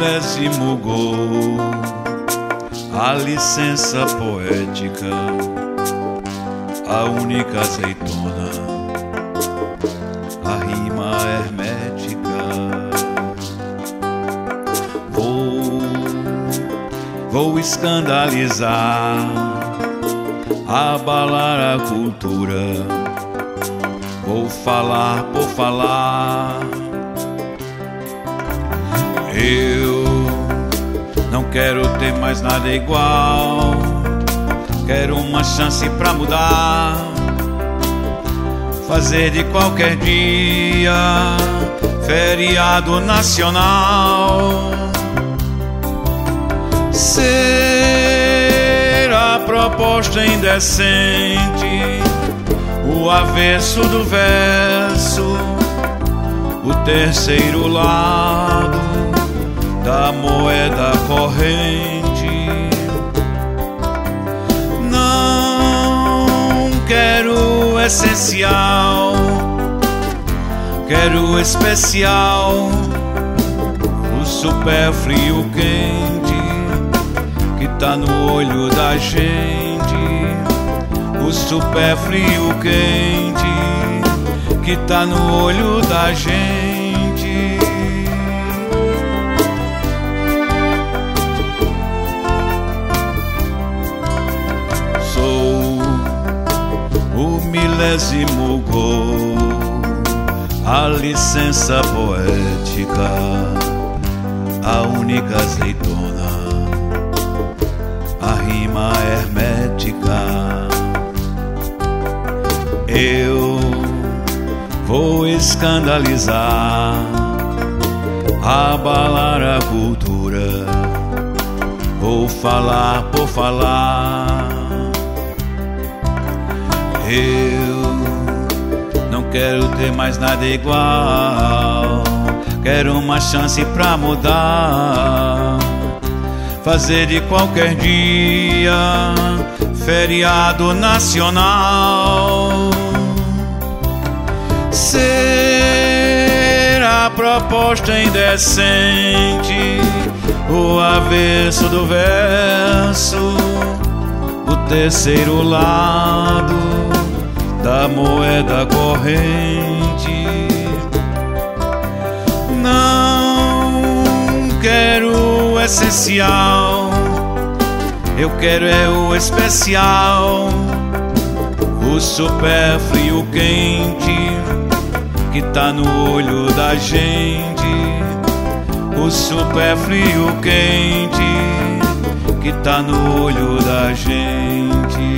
milésimo gol, a licença poética, a única azeitona, a rima hermética. Vou escandalizar, abalar a cultura, vou falar por falar. Eu não quero ter mais nada igual, quero uma chance pra mudar, fazer de qualquer dia feriado nacional. Ser a proposta indecente, o avesso do verso, o terceiro lado da moeda corrente. Não quero essencial, quero especial, o supérfluo quente que tá no olho da gente, o supérfluo quente que tá no olho da gente. Sou o milésimo gol, a licença poética, a única azeitona, a rima hermética. Eu vou escandalizar, abalar a cultura, vou falar por falar. Eu não quero ter mais nada igual, quero uma chance pra mudar, fazer de qualquer dia feriado nacional. Ser a proposta indecente, o avesso do verso, o terceiro lado da moeda corrente. Não quero essencial, eu quero é o especial, o supérfluo quente que tá no olho da gente, o supérfluo quente que tá no olho da gente.